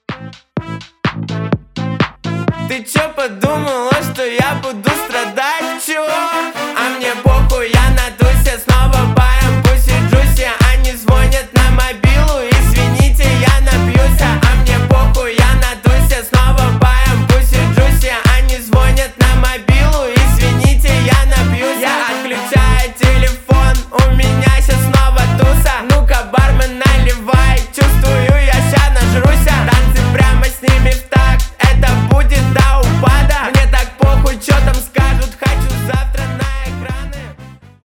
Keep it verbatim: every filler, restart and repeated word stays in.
Ты чё подумала, что я буду страдать, чё? А мне похуй, я на